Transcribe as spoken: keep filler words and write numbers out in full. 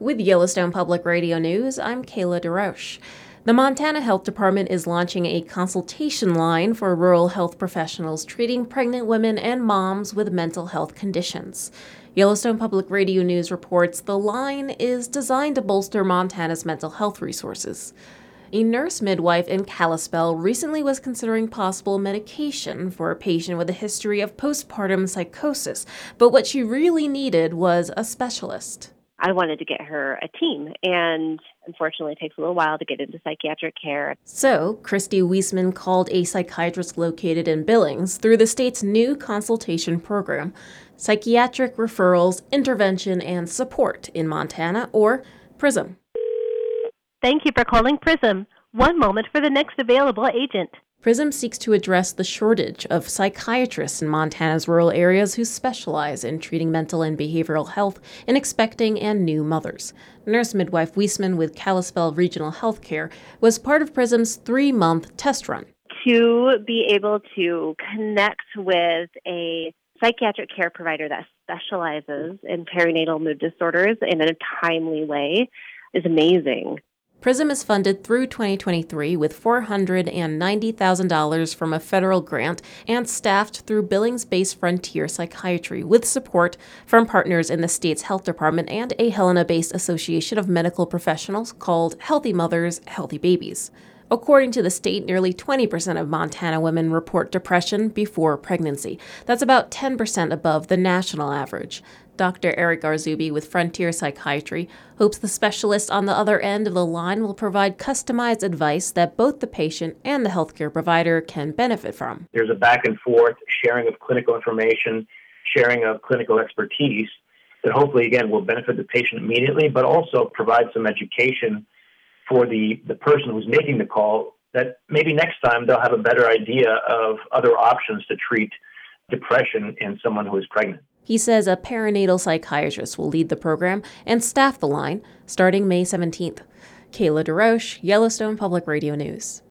With Yellowstone Public Radio News, I'm Kayla DeRoche. The Montana Health Department is launching a consultation line for rural health professionals treating pregnant women and moms with mental health conditions. Yellowstone Public Radio News reports the line is designed to bolster Montana's mental health resources. A nurse midwife in Kalispell recently was considering possible medication for a patient with a history of postpartum psychosis, but what she really needed was a specialist. I wanted to get her a team, and unfortunately it takes a little while to get into psychiatric care. So, Christy Wiesman called a psychiatrist located in Billings through the state's new consultation program, Psychiatric Referrals, Intervention, and Support in Montana, or PRISM. Thank you for calling PRISM. One moment for the next available agent. PRISM seeks to address the shortage of psychiatrists in Montana's rural areas who specialize in treating mental and behavioral health in expecting and new mothers. Nurse midwife Wiesman with Kalispell Regional Healthcare was part of PRISM's three-month test run. To be able to connect with a psychiatric care provider that specializes in perinatal mood disorders in a timely way is amazing. PRISM is funded through twenty twenty-three with four hundred ninety thousand dollars from a federal grant and staffed through Billings-based Frontier Psychiatry with support from partners in the state's health department and a Helena-based association of medical professionals called Healthy Mothers, Healthy Babies. According to the state, nearly twenty percent of Montana women report depression before pregnancy. That's about ten percent above the national average. Doctor Eric Arzubi with Frontier Psychiatry hopes the specialist on the other end of the line will provide customized advice that both the patient and the healthcare provider can benefit from. There's a back and forth sharing of clinical information, sharing of clinical expertise that hopefully, again, will benefit the patient immediately, but also provide some education for the, the person who's making the call that maybe next time they'll have a better idea of other options to treat depression in someone who is pregnant. He says a perinatal psychiatrist will lead the program and staff the line starting May seventeenth. Kayla DeRoche, Yellowstone Public Radio News.